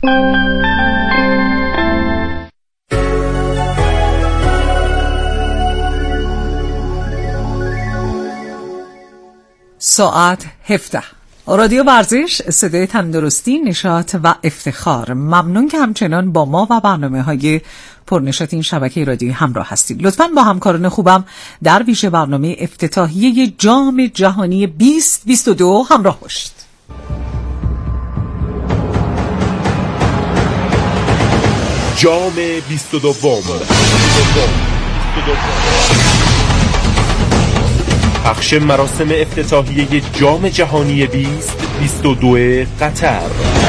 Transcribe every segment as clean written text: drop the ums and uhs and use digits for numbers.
ساعت 17. رادیو ورزش، صدای تندرستی، نشاط و افتخار. ممنون که همچنان با ما و برنامه‌های پرنشاط این شبکه رادیویی همراه هستید. لطفاً با همکاران خوبم در ویژه برنامه افتتاحیه جام جهانی 2022 همراه باشید. جام 22 پخش مراسم افتتاحیه جام جهانی 2022 قطر.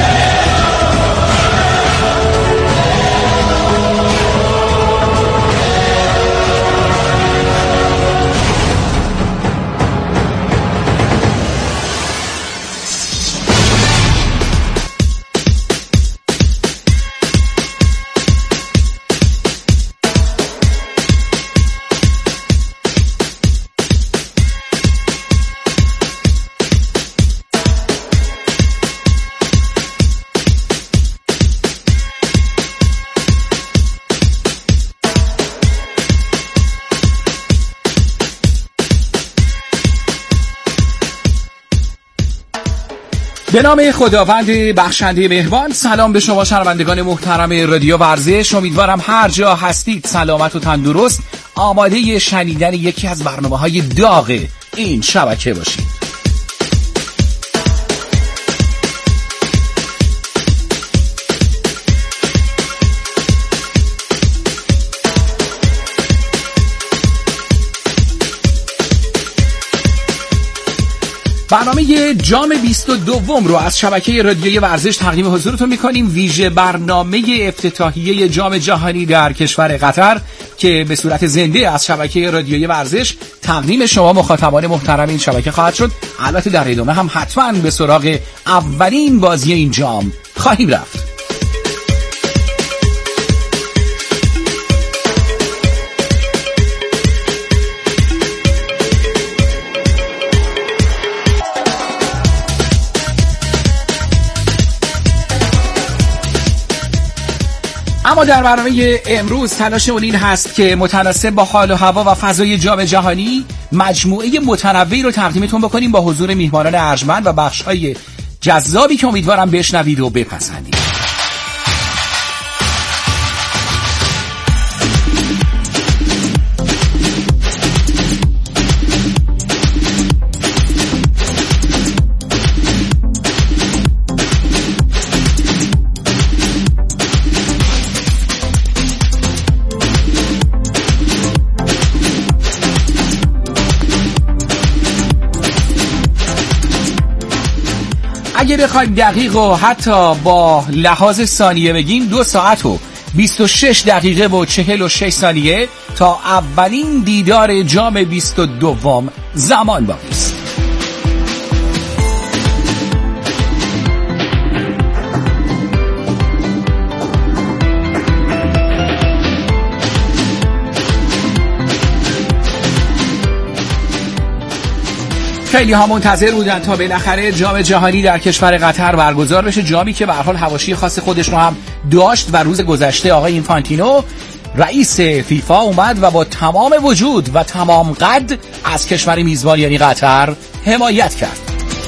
به نام خداوند بخشنده مهربان. سلام به شما شنوندگان محترم رادیو ورزش. امیدوارم هر جا هستید سلامت و تندرست، آماده شنیدن یکی از برنامه‌های داغ این شبکه باشید. برنامه جام 22 رو از شبکه رادیویی ورزش تقدیم حضورتون میکنیم. ویژه برنامه افتتاحیه جام جهانی در کشور قطر که به صورت زنده از شبکه رادیویی ورزش تقدیم شما مخاطبان محترم این شبکه خواهد شد. البته در ادامه هم حتما به سراغ اولین بازی این جام خواهیم رفت. اما در برنامه امروز تلاشمون این هست که متناسب با حال و هوا و فضای جام جهانی مجموعه متنوعی رو تقدیمتون بکنیم با حضور میهمانان ارجمند و بخش‌های جذابی که امیدوارم بشنوید و بپسندید. اگه بخوایم دقیق و حتی با لحاظ ثانیه بگیم 2 ساعت و 26 دقیقه و 46 ثانیه تا اولین دیدار جام 22 زمان باقی است. خیلی ها منتظر بودن تا بالاخره جام جهانی در کشور قطر برگزار بشه، جامی که به هر حال حواشی خاص خودش رو هم داشت و روز گذشته آقای اینفانتینو رئیس فیفا اومد و با تمام وجود و تمام قد از کشور میزبان یعنی قطر حمایت کرد.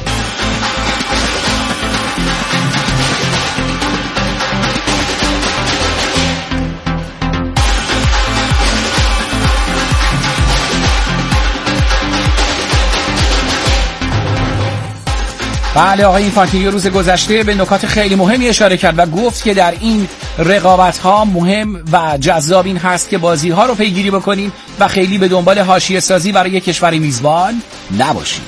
بله، آقای اینفانتینو روز گذشته به نکات خیلی مهمی اشاره کرد و گفت که در این رقابت‌ها مهم و جذاب این هست که بازی‌ها رو پیگیری بکنیم و خیلی به دنبال حاشیه سازی برای کشور میزبان نباشیم.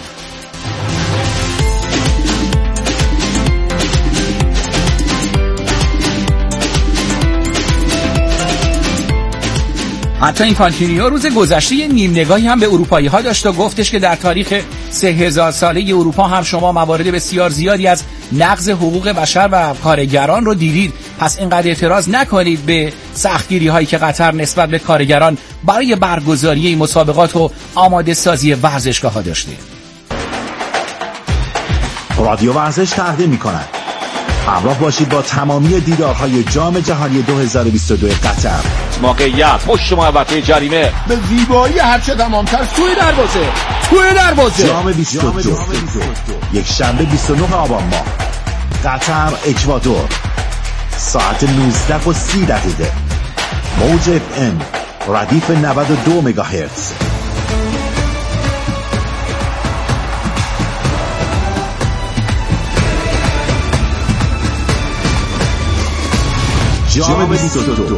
حتی اینفانتینو روز گذشته یه نیم نگاهی هم به اروپایی‌ها داشت و گفتش که در تاریخ 3000 ساله اروپا هم شما موارد بسیار زیادی از نقض حقوق بشر و کارگران رو دیدید، پس اینقدر اعتراض نکنید به سختگیری‌هایی که قطر نسبت به کارگران برای برگزاری این مسابقات و آماده سازی ورزشگاه‌ها داشته. رادیو ورزش تقدیم می‌کند همراه باشید با تمامی دیدارهای جام جهانی 2022 قطر. موقعیت پشت محوطه جریمه به زیبایی هرچه تمامتر توی دروازه جام 22 یک شنبه 29 آبان ماه، قطر اکوادور، ساعت 19:30. موج FM ردیف 92 مگاهرتز. جام 22.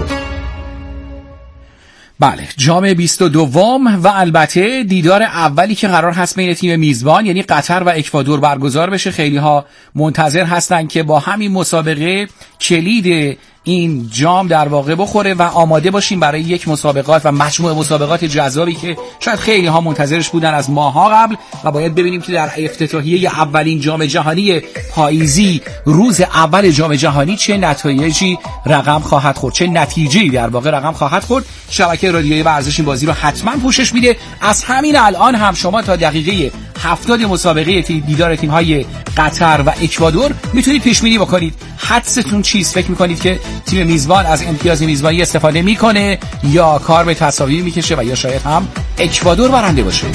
بله، جام 22 و البته دیدار اولی که قرار هست بین تیم میزبان یعنی قطر و اکوادور برگزار بشه. خیلی ها منتظر هستن که با همین مسابقه کلید این جام در واقع بخوره و آماده باشیم برای یک مسابقات و مجموعه مسابقات جذابی که شاید خیلی ها منتظرش بودن از ماها قبل و باید ببینیم که در افتتاحیه اولین جام جهانی پاییزی، روز اول جام جهانی، چه نتایجی رقم خواهد خورد، چه نتیجه‌ای در واقع رقم خواهد خورد. شبکه رادیویی ورزش این بازی رو حتما پوشش میده. از همین الان هم شما تا دقیقه 70 مسابقه دیدار تیم‌های قطر و اکوادور میتونید پیش بینی بکنید. حدستون چیست؟ فکر میکنید که تیم میزبان از امتیاز میزبانی استفاده میکنه یا کار به تساوی میکشه و یا شاید هم اکوادور برنده باشه؟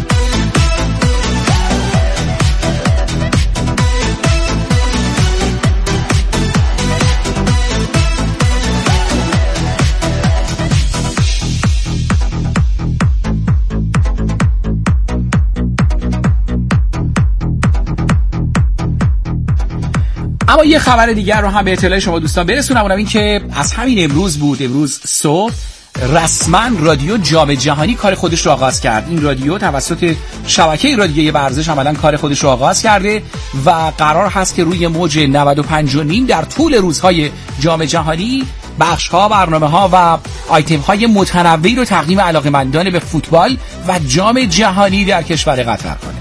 اما یه خبر دیگر رو هم به اطلاع شما دوستان برسونم، اونم این که از همین امروز بود، امروز صبح رسما رادیو جام جهانی کار خودش رو آغاز کرد. این رادیو توسط شبکه رادیویی ورزش عملاً کار خودش رو آغاز کرده و قرار هست که روی موج 95.5 در طول روزهای جام جهانی بخش‌ها، برنامه‌ها و آیتم‌های متنوعی رو تقدیم علاقه‌مندان به فوتبال و جام جهانی در کشور قطر کنه.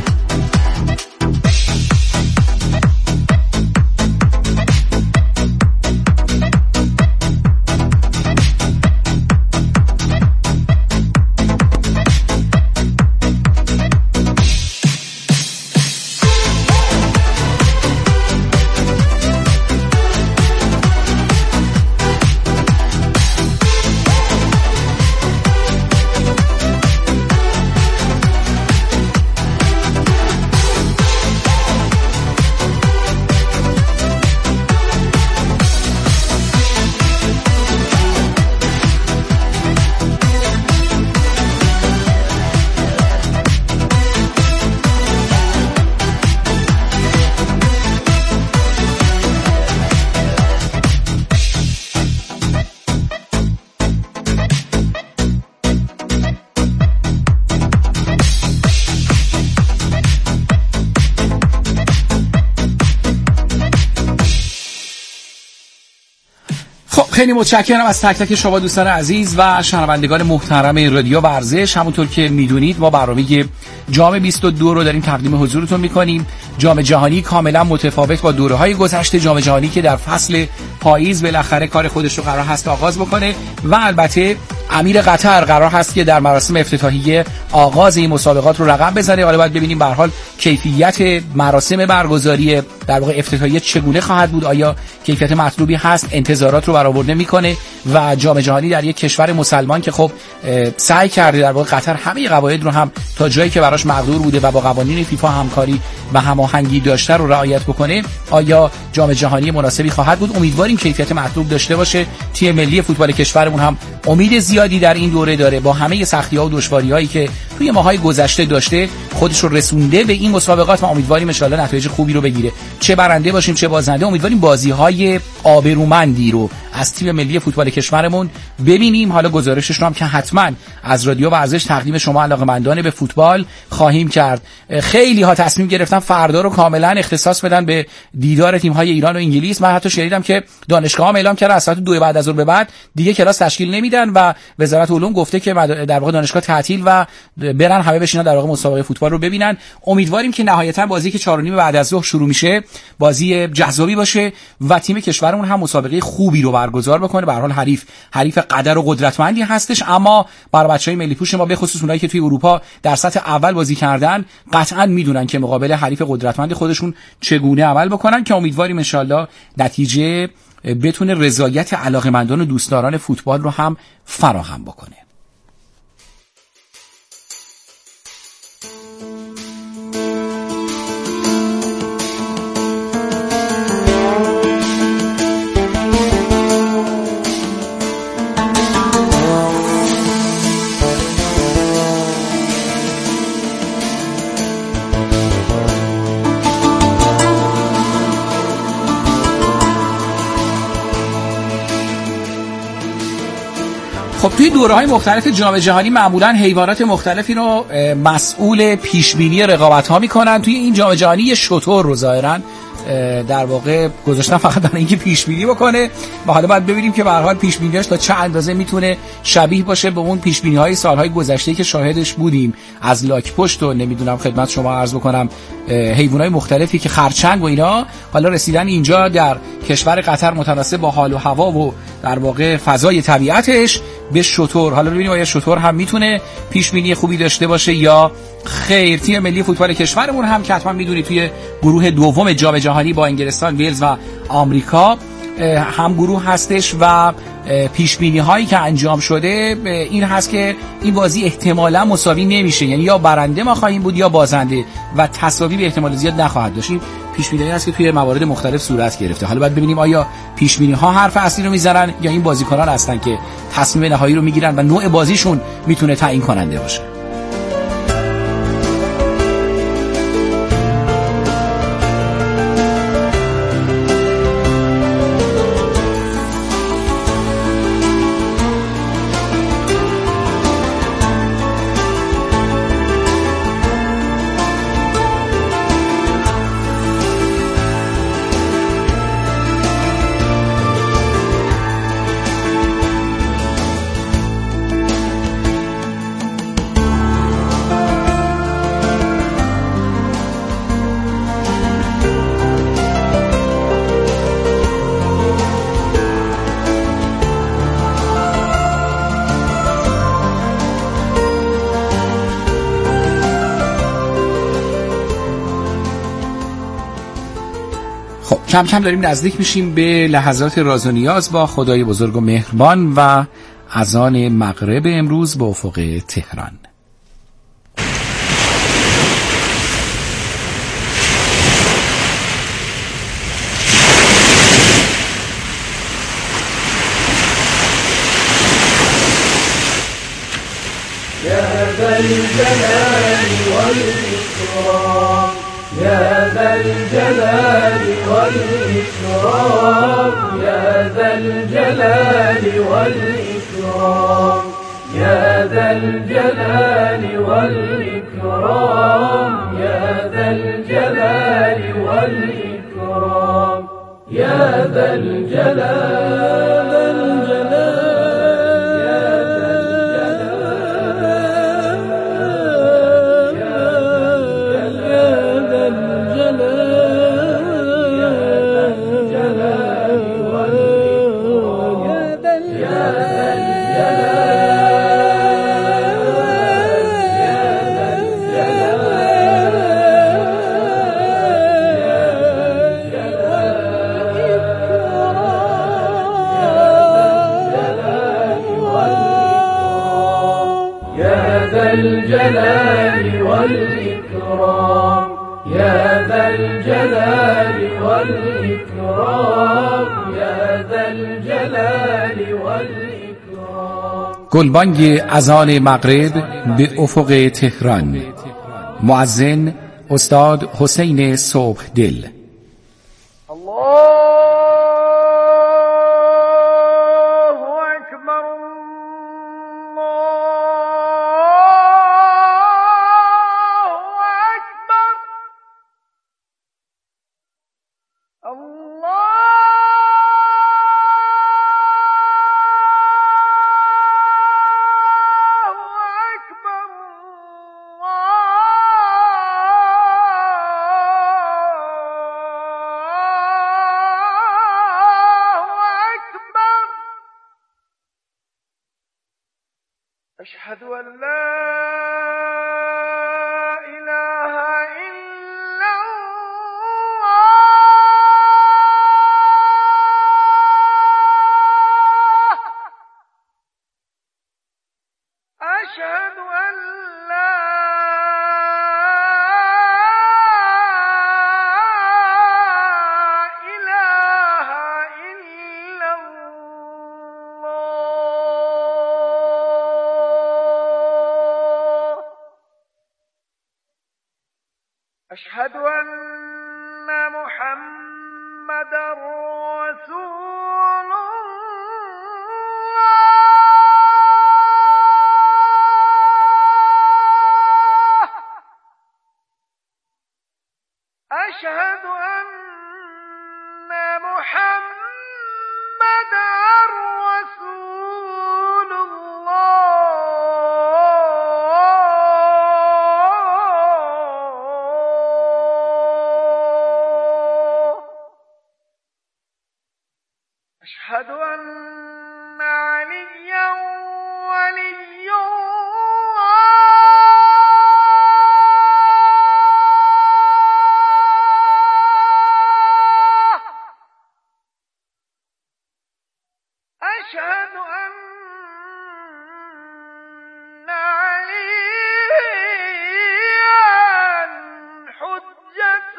خیلی متشکرم از تک تک شما دوستان عزیز و شنوندگان محترم رادیو ورزش. همونطور که میدونید ما برنامه جام 22 رو داریم تقدیم حضورتون میکنیم. جام جهانی کاملا متفاوت با دوره‌های گذشته، جام جهانی که در فصل پاییز بالاخره کار خودش رو قرار هست آغاز بکنه و البته امیر قطر قرار هست که در مراسم افتتاحیه آغاز این مسابقات رو رقم بزنه. حالا باید ببینیم به هر حال کیفیت مراسم برگزاری در واقع افتتاحیه چگونه خواهد بود، آیا کیفیت مطلوبی هست، انتظارات رو برآورده میکنه و جام جهانی در یک کشور مسلمان که خب سعی کرده در واقع قطر همه قواعد رو هم تا جایی که براش مقدور بوده و با قوانین فیفا همکاری و هماهنگی داشته رو رعایت بکنه، آیا جام جهانی مناسبی خواهد بود؟ امیدواریم کیفیت مطلوب داشته باشه. تیم ملی فوتبال کشورمون هم امید زیادی در این دوره داره، با همه سختی‌ها و دشواری‌هایی که توی ماهای گذشته داشته خودش رو رسونده به این مسابقات و امیدواریم ان شاءالله نتایج خوبی رو بگیره. چه برنده باشیم چه بازنده، امیدواریم بازی‌های آبرومندی رو از تیم ملی فوتبال کشورمون ببینیم. حالا گزارشش رو هم که حتما از رادیو ورزش تقدیم شما علاقه‌مندان به فوتبال خواهیم کرد. خیلی ها تصمیم گرفتن فردا رو کاملا اختصاص بدن به دیدار تیم‌های ایران و انگلیس. من حتی شنیدم که دانشگاه‌ها اعلام کردن از ساعت 2 بعد از ظهر به بعد دیگه کلاس تشکیل نمیدن و وزارت علوم گفته که در واقع دانشگاه تعطیل و برن همه بشینن در واقع مسابقه فوتبال رو ببینن. امیدواریم که نهایتا بازی که 4:30 بعد از ظهر شروع میشه بازی جذابی باشه و تیم کشورمون هم مسابقه خوبی رو برگزار بکنه. به هر حال حریف قدر و قدرتمندی هستش، اما برای بچهای ملی پوش ما به خصوص اونایی که توی اروپا در سطح اول بازی کردن قطعا میدونن که مقابل حریف قدرتمند خودشون چگونه عمل بکنن، که امیدواریم ان شاءالله نتیجه بتونه رضایت علاقه‌مندان و دوستداران فوتبال رو هم فراهم بکنه. خب توی دوره‌های مختلف جام جهانی معمولاً حیوانات مختلفی رو مسئول پیشبینی رقابت‌ها می‌کنن. توی این جام جهانی یه شتر رو ظاهراً در واقع گذاشتن فقط برای اینکه پیشبینی بکنه و حالا باید ببینیم که به هر حال پیشبینیاش تا چه اندازه میتونه شبیه باشه به اون پیشبینی‌های سال‌های گذشته که شاهدش بودیم، از لاک پشت و نمیدونم خدمت شما عرض بکنم حیوانات مختلفی که خرچنگ و اینا حالا رسیدن اینجا در کشور قطر متناسب با حال و هوا و در واقع فضای طبیعتش به شتر. حالا ببینیم آیا شتر هم میتونه پیشبینی خوبی داشته باشه یا خیر. تیم ملی فوتبال کشورمون هم که حتما میدونید توی گروه دوم جام جهانی با انگلستان، ویلز و آمریکا هم گروه هستش و پیشبینی هایی که انجام شده این هست که این بازی احتمالا مساوی نمیشه، یعنی یا برنده ما خواهیم بود یا بازنده و تساوی به احتمال زیاد نخواهد داشت. این پیشبینی هست که توی موارد مختلف صورت گرفته. حالا باید ببینیم آیا پیشبینی ها حرف اصلی رو میزنن یا این بازیکنان هستن که تصمیم نهایی رو میگیرن و نوع بازیشون میتونه تعیین کننده باشه. کم کم داریم نزدیک میشیم به لحظات راز و نیاز با خدای بزرگ و مهربان و اذان مغرب امروز به افق تهران. يا ذا الجلال والإكرام يا ذا الجلال والإكرام يا ذا الجلال والإكرام يا ذا الجلال والإكرام يا ذا الجلال الجلال والإكرام يا ذا الجلال والإكرام يا ذا الجلال والإكرام. گلبانگ اذان مغرب به افق تهران. مؤذن استاد حسین صبحدل. أشهد أن لا إله إلا الله أشهد أن لا إله إلا الله أشهد أن محمدا رسول الله أشهد أن محمدا رسول الله أشهد أن عليا ولي الله أشهد أن عليا حجة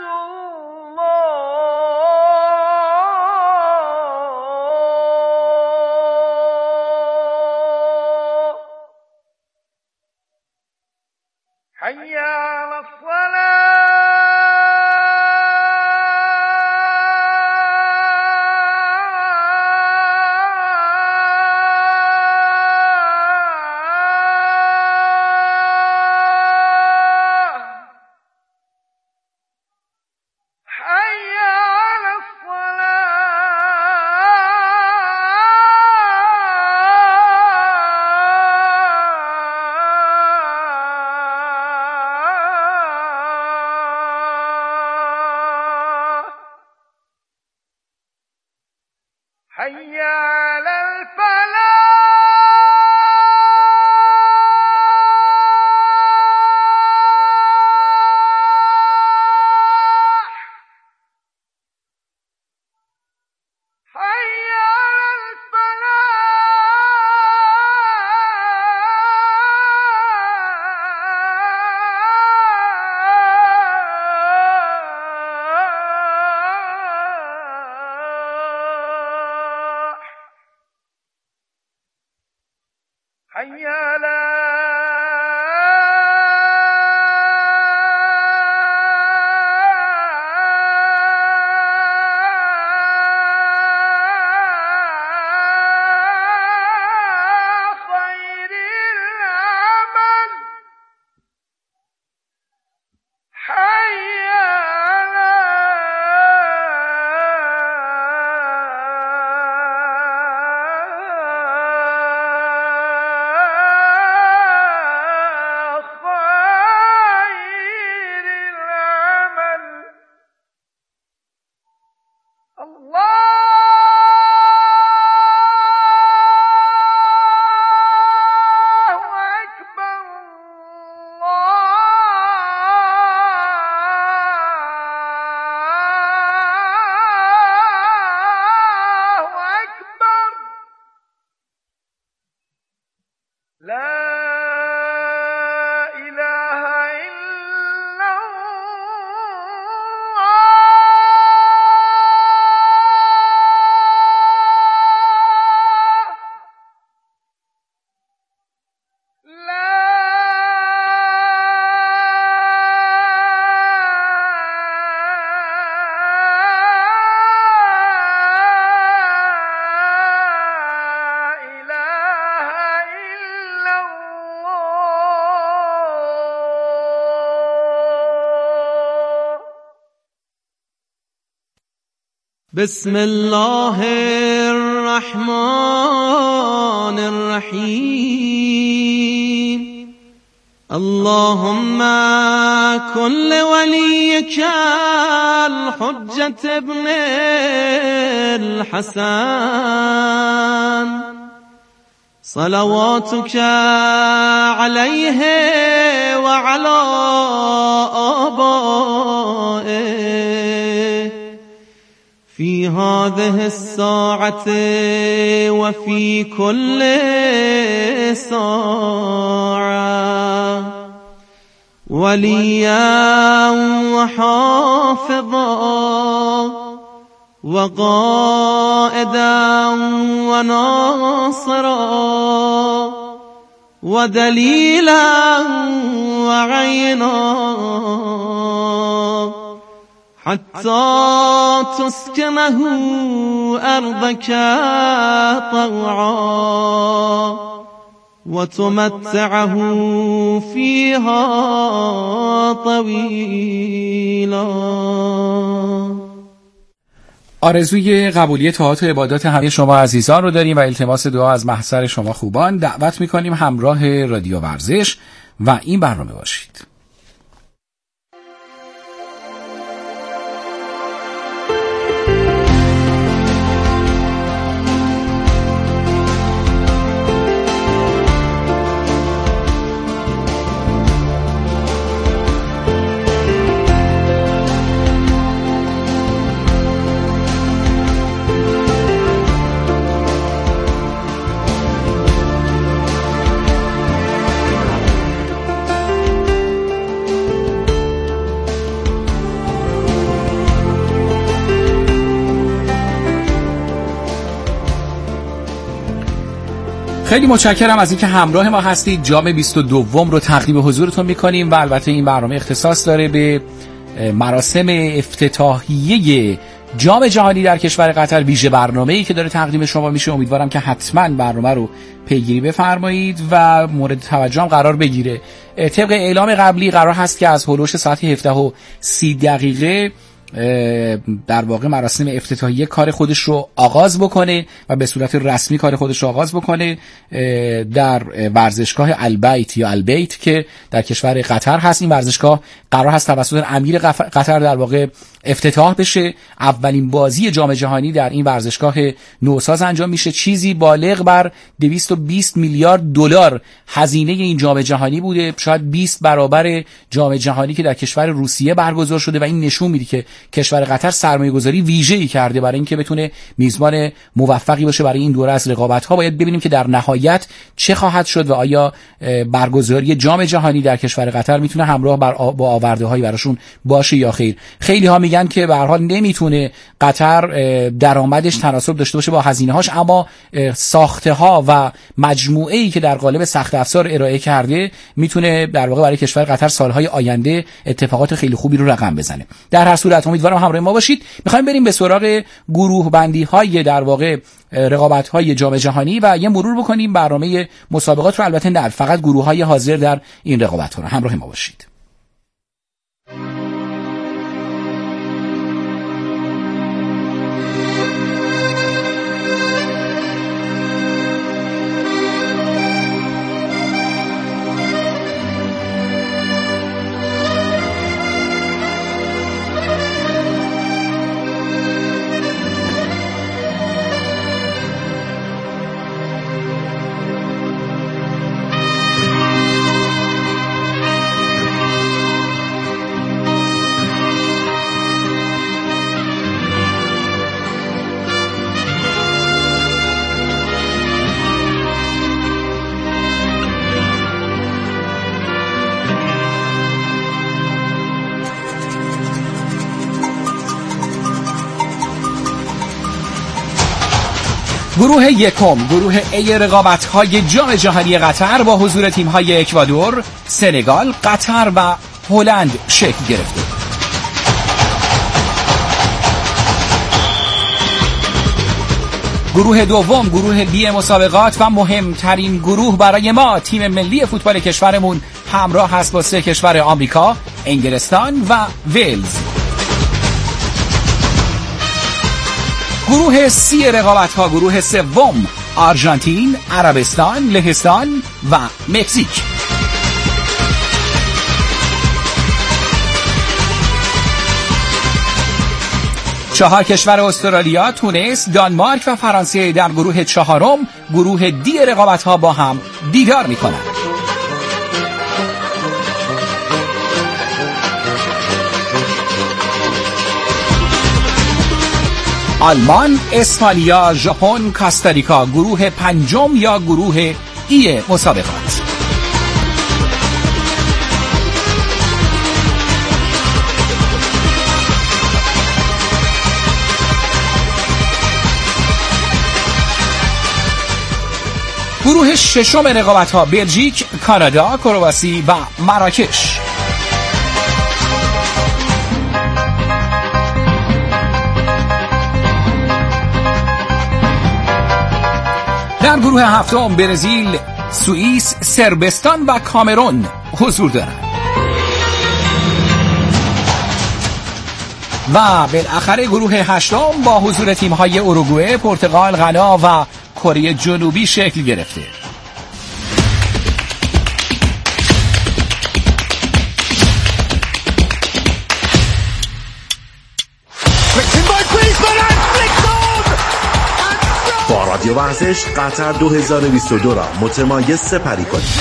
الله حي على الصلاة حي على الصلاة حي على الفلاح حي على الفلاح حي على خير العمل حي على خير العمل الله أكبر الله أكبر لا إله إلا الله لا إله إلا الله بسم الله الرحمن الرحيم اللهم كن لوليك الحجة ابن الحسن صلواتك عليه وعلى آبائه في هذه الساعة وفي كل ساعة وليا وحافظا وقائدا وناصرا ودليلا وعينا حتى تسكنه أرضك طوعا وتمتعه فيها طويلا. آرزوی قبولی طاعات و عبادات همه شما عزیزان رو داریم و التماس دعا از محضر شما خوبان. دعوت میکنیم همراه رادیو ورزش و این برنامه باشید. خیلی متشکرم از اینکه همراه ما هستید. جام 22 رو تقدیم حضورتون میکنیم و البته این برنامه اختصاص داره به مراسم افتتاحیه جام جهانی در کشور قطر، ویژه برنامه‌ای که داره تقدیم شما میشه. امیدوارم که حتما برنامه رو پیگیری بفرمایید و مورد توجه هم قرار بگیره. طبق اعلام قبلی قرار هست که از هولوش ساعت 17:30 در واقع مراسم افتتاحیه کار خودش رو آغاز بکنه و به صورت رسمی کار خودش رو آغاز بکنه در ورزشگاه البیت یا البیت که در کشور قطر هست. این ورزشگاه قرار هست توسط امیر قطر در واقع افتتاح بشه. اولین بازی جام جهانی در این ورزشگاه نوساز انجام میشه. چیزی بالغ بر 220 میلیارد دلار هزینه این جام جهانی بوده، شاید 20 برابر جام جهانی که در کشور روسیه برگزار شده و این نشون میده که کشور قطر سرمایه‌گذاری ویژه‌ای کرده برای اینکه بتونه میزبان موفقی باشه برای این دوره از رقابت‌ها. باید ببینیم که در نهایت چه خواهد شد و آیا برگزاری جام جهانی در کشور قطر میتونه همراه با آورده‌هایی براشون باشه یا خیر. خیلی ها میگن که به هر حال نمیتونه قطر درآمدش تناسب داشته باشه با هزینه‌هاش، اما ساخته‌ها و مجموعه‌ای که در قالب سخت افزار ارائه کرده میتونه در واقع برای کشور قطر سالهای آینده اتفاقات خیلی خوبی رو رقم بزنه. در هر صورت امیدوارم همراه ما باشید. میخوایم بریم به سراغ گروه بندی های در واقع رقابت های جام جهانی و یه مرور بکنیم برنامه مسابقات رو. البته نه فقط گروه های حاضر در این رقابت ها رو. همراه ما باشید. گروه یکم، گروه ای رقابت‌های جام جهانی قطر با حضور تیم‌های اکوادور، سنگال، قطر و هلند شکل گرفته. گروه دوم، گروه بی مسابقات و مهمترین گروه برای ما، تیم ملی فوتبال کشورمون همراه هست با 3 کشور آمریکا، انگلستان و ولز. گروه سی رقابت‌ها، گروه سوم، آرژانتین، عربستان، لهستان و مکزیک. 4 کشور استرالیا، تونس، دانمارک و فرانسه در گروه 4 گروه دی رقابت‌ها با هم دیدار می‌کنند. آلمان، اسپانیا، ژاپن، کاستاریکا گروه 5 یا گروه ای مسابقات. گروه 6 رقابت‌ها بلژیک، کانادا، کرواسی و مراکش. در گروه 7 برزیل، سوئیس، صربستان و کامرون حضور دارند. و بالاخره گروه 8 با حضور تیم‌های اوروگوئه، پرتغال، غنا و کره جنوبی شکل گرفته. با رادیو ورزش قطر 2022 را متمایز سپری کنید.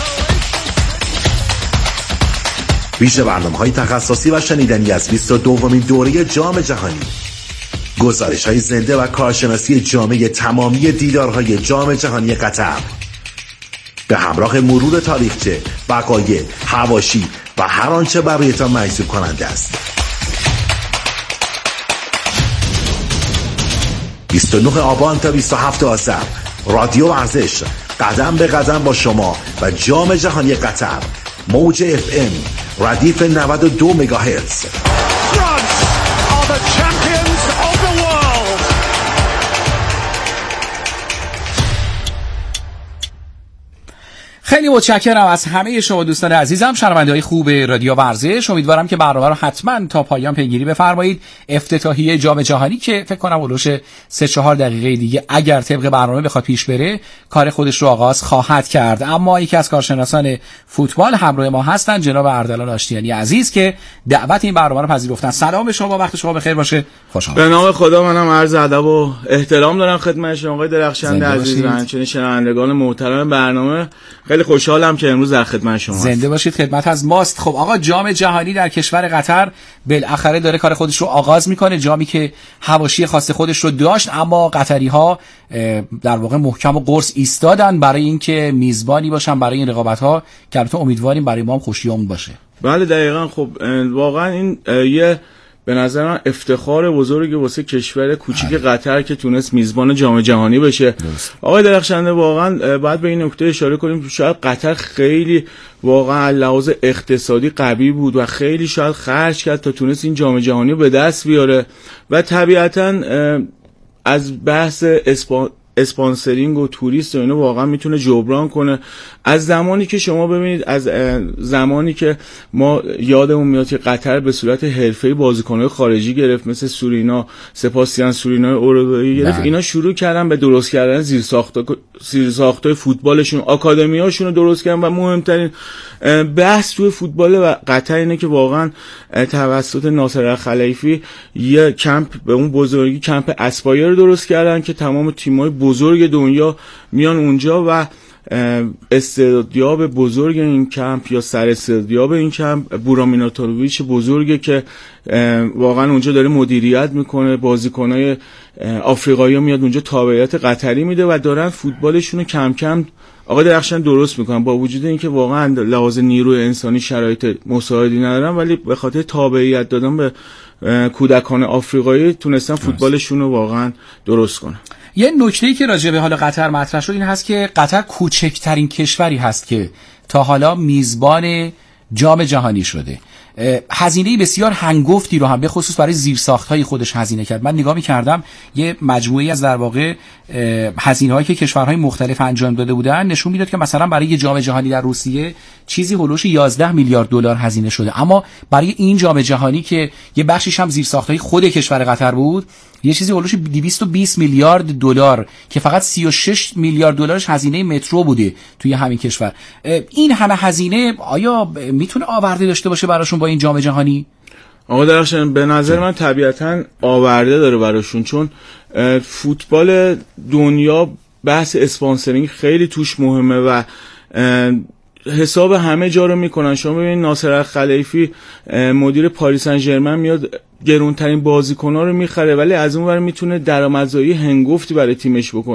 ویژه برنامه‌های تخصصی و شنیدنی از 22مین دوره جام جهانی، گزارش‌های زنده و کارشناسی جامع تمامی دیدارهای جام جهانی قطر به همراه مرور تاریخچه، وقایع، حواشی و هر آنچه برایتان مجذوب کننده است. 29 آبان تا 27 آذر رادیو ورزش قدم به قدم با شما و جام جهانی قطر. موج FM ردیف 92 مگاهرتز. خیلی متشکرم از همه شما دوستان عزیزم، شنونده‌های خوب رادیو ورزش. امیدوارم که برنامه رو حتما تا پایان پیگیری بفرمایید. افتتاحیه جام جهانی که فکر کنم اولش 3-4 دقیقه دیگه اگر طبق برنامه بخواد پیش بره کار خودش رو آغاز خواهد کرد. اما یکی از کارشناسان فوتبال همراه ما هستن، جناب اردلان آشتیانی عزیز که دعوت این برنامه رو پذیرفتن. سلام به شما، وقت شما بخیر باشه. خوشحال. به نام خدا، منم عرض ادب و احترام دارم خدمت شما آقای درخشنده عزیز و همچنین شنوندگان محترم برنامه. خیلی خوشحالم که امروز در خدمت شما هستم. زنده باشید، خدمت از ماست. خب آقا، جام جهانی در کشور قطر بالاخره داره کار خودش رو آغاز میکنه. جامی که حواشی خاص خودش رو داشت، اما قطری‌ها در واقع محکم و قرص ایستادن برای اینکه میزبانی باشن برای این رقابت‌ها که البته امیدواریم برای ما هم خوشیامون باشه. بله دقیقاً. خب واقعا این یه به نظر من افتخار بزرگی واسه کشور کوچیک قطر که تونست میزبان جام جهانی بشه. آقای درخشنده، واقعا باید به این نکته اشاره کنیم، شاید قطر خیلی واقعا لحاظ اقتصادی قوی بود و خیلی شاید خرج کرد تا تونست این جام جهانی به دست بیاره و طبیعتاً از بحث اسپانسرینگ و توریست و اینو واقعا میتونه جبران کنه. از زمانی که شما ببینید، از زمانی که ما یادمون میاد که قطر به صورت حرفه‌ای بازیکن‌های خارجی گرفت، مثل سورینا، سپاسیان سورینای اوروگوئه گرفت، اینا شروع کردن به درست کردن زیرساخت‌های فوتبالشون، آکادمی‌هاشون رو درست کردن و مهمترین بحث توی فوتبال و قطر اینه که واقعا توسط ناصر خلیفی یه کمپ به اون بزرگی کمپ اسپایر رو درست کردن که تمام تیم‌های بزرگ دنیا میان اونجا و استعدادیاب بزرگ این کمپ یا سر استعدادیاب این کمپ بورامیناتورویچ بزرگه که واقعا اونجا داره مدیریت میکنه. بازیکنای آفریقایی میاد اونجا تابعیت قطری میده و دارن فوتبالشون رو کم کم آقای درخشان درست میکنن، با وجود اینکه واقعا لحاظ نیروی انسانی شرایط مساعدی ندارن، ولی به خاطر تابعیت دادن به کودکان آفریقایی تونستن فوتبالشون رو واقعا درست کنن. یه نکته‌ای که راجع به حال قطر مطرح شد این هست که قطر کوچکترین کشوری هست که تا حالا میزبان جام جهانی شده. هزینه بسیار هنگفتی رو هم به خصوص برای زیرساخت‌های خودش هزینه کرد. من نگاه می‌کردم یه مجموعه‌ای از در واقع هزینه‌هایی که کشورهای مختلف انجام داده بودن نشون میداد که مثلا برای یه جام جهانی در روسیه چیزی هولوش 11 میلیارد دلار هزینه شده، اما برای این جام جهانی که یه بخشیش هم زیرساخت‌های خود کشور قطر بود یه چیزی هولوش 220 میلیارد دلار که فقط 36 میلیارد دلارش هزینه مترو بوده توی همین کشور. این همه هزینه آیا میتونه آورده داشته باشه براشون با این جام جهانی؟ آقا درخشان به نظر من طبیعتاً آورده داره براشون، چون فوتبال دنیا بحث اسپانسرینگ خیلی توش مهمه و حساب همه جا رو میکنن. شما ببینید ناصر الخلیفی مدیر پاریس سن ژرمن میاد گرونترین بازیکن‌ها رو میخره، ولی از اون ور میتونه درآمدزایی هنگفتی برای تیمش بکنه.